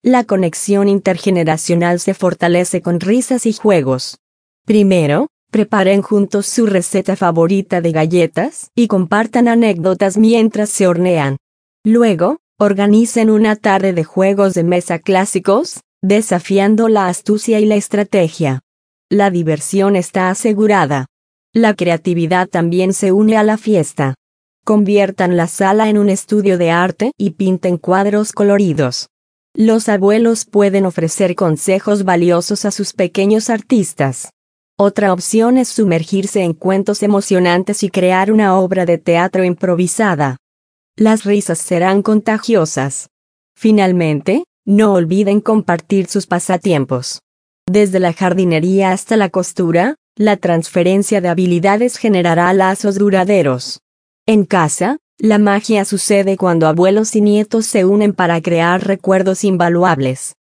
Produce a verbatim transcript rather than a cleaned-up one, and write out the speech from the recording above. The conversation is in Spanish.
La conexión intergeneracional se fortalece con risas y juegos. Primero, preparen juntos su receta favorita de galletas y compartan anécdotas mientras se hornean. Luego, organicen una tarde de juegos de mesa clásicos, desafiando la astucia y la estrategia. La diversión está asegurada. La creatividad también se une a la fiesta. Conviertan la sala en un estudio de arte y pinten cuadros coloridos. Los abuelos pueden ofrecer consejos valiosos a sus pequeños artistas. Otra opción es sumergirse en cuentos emocionantes y crear una obra de teatro improvisada. Las risas serán contagiosas. Finalmente, no olviden compartir sus pasatiempos. Desde la jardinería hasta la costura, la transferencia de habilidades generará lazos duraderos. En casa, la magia sucede cuando abuelos y nietos se unen para crear recuerdos invaluables.